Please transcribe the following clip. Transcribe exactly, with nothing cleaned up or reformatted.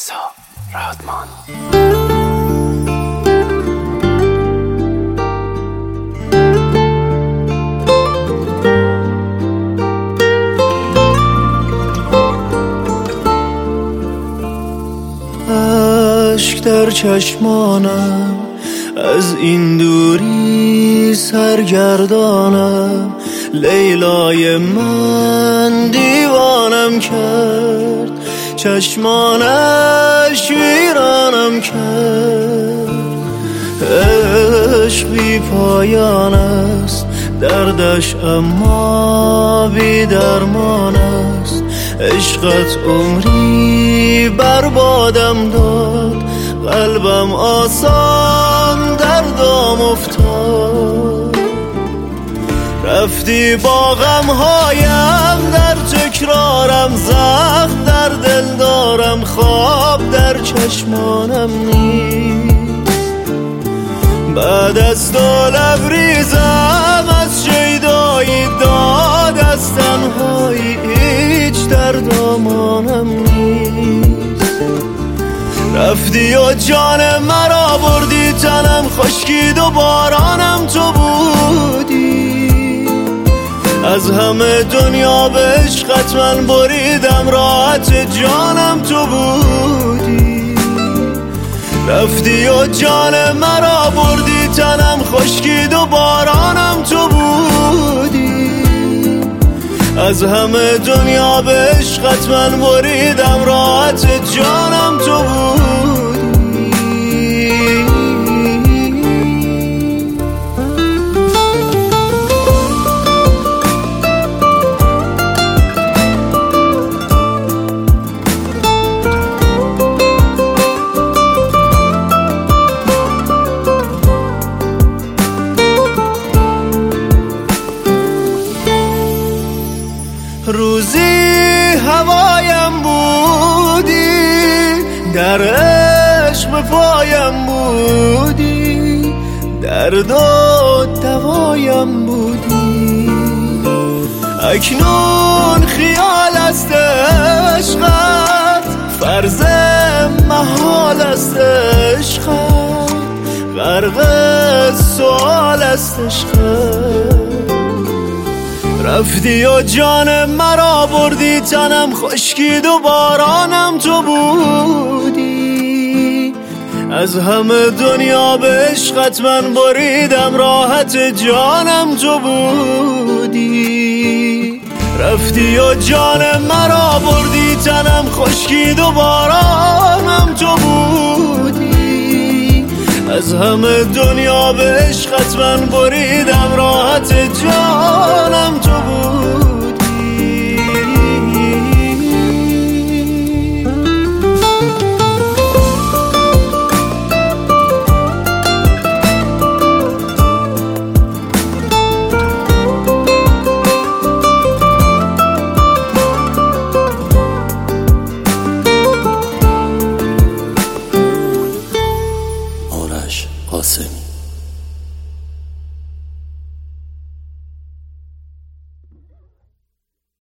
رضا رادمان. عشق در چشمانم از این دوری سرگردانم، لیلای من دیوانم کرد، چشمانش ویرانم کرد. عشق بی پایان است، دردش اما بی درمان است. عشقت عمری بربادم داد، قلبم آسان در دام افتاد. رفتی با غمهایم در تکرارم، زخم در دل دارم، خواب در چشمانم نیست. بعد از دو لبریزم از شیدایی داد، از تنهایی هیچ در دامانم نیست. رفتی و جان مرا بردی، تنم خشکید و بارانم تو بودی. از همه دنیا به عشقت من بریدم، راحت جانم تو بودی. رفتی و جان مرا بردی، تنم خشکید و بارانم تو بودی. از همه دنیا به عشقت من بریدم، راحت جانم تو بودی. روزی هوایم بودی، در عشق به پایم بودی، درد و دوایم بودی. اکنون خیال است عشقت، فرض محال است عشقت، غرق سؤال است عشقت. رفتی و جان مرا بردی، تنم خشکید و بارانم تو بودی. از همه دنیا به عشقت من بریدم، راحت جانم تو بودی. رفتی و جان مرا بردی، تنم خشکید و بارانم تو بودی. از همه دنیا به عشقت من بریدم، راحت جانم تو بودی.